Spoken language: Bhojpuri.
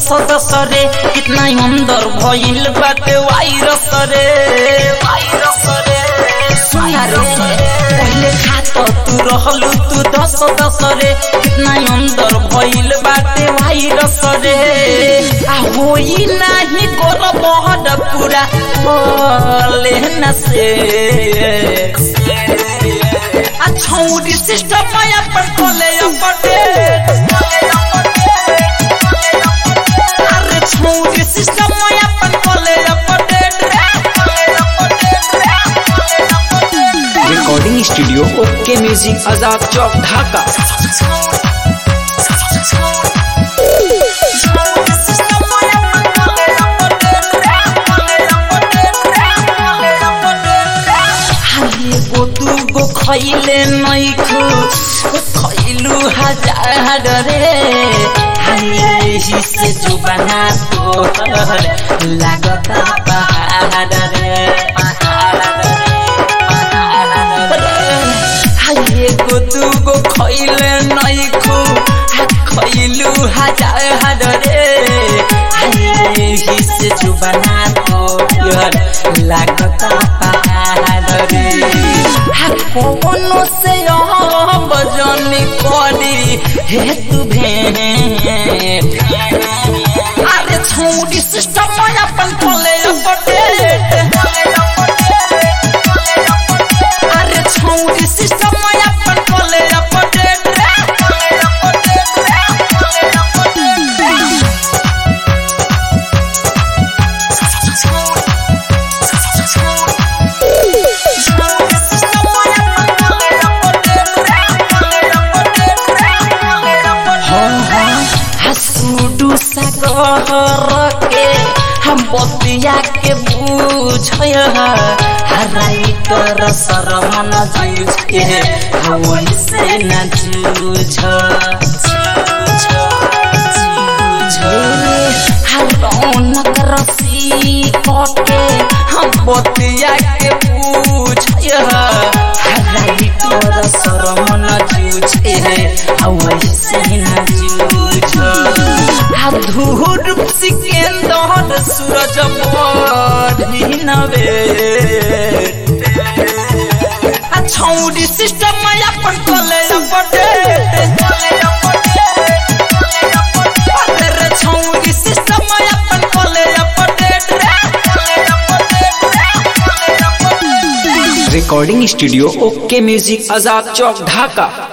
दस रे कितना अंदर भइल बाटे वायरस रे सुना रे पहले खात तू रहलू तू दस रे कितना अंदर भइल बाटे वायरस रे आ होई नाही कर बहड पूरा बोले न से आ छौरी सिस्टम माया पर कोले अपडेट अरे छौरी सिस्टम माया पर कोले update recording studio okay music Azad Chowk Dhaka. खैले नैखु खैलू हजार रे यही से जुबाना तोहर लागता पहाड़ रे एगो दूगो खैले नैखु खैलू हजार रे यही से जुबाना तोहर लागता पहाड़ रे कोनो से बजनी करी हे तू भेंट अरे छौरी सिस्टम अपन खोले अपडेट अरे छौरी सिस्टम अपन खोले अपडेट के हम बतिया के बुझय हराई कर शरमन जूझ के वैसे न जूझ रौनक रसी के हम बतिया के बुझय हराई कर शरमन जूझ के वैसे न जूझ धूर सिकंदर सूरज बढ़िनवे छौरी सिस्टम अपन कोले अपडेट अरे छौरी सिस्टम अपन कोले update recording studio okay music Azad Chowk ढाका।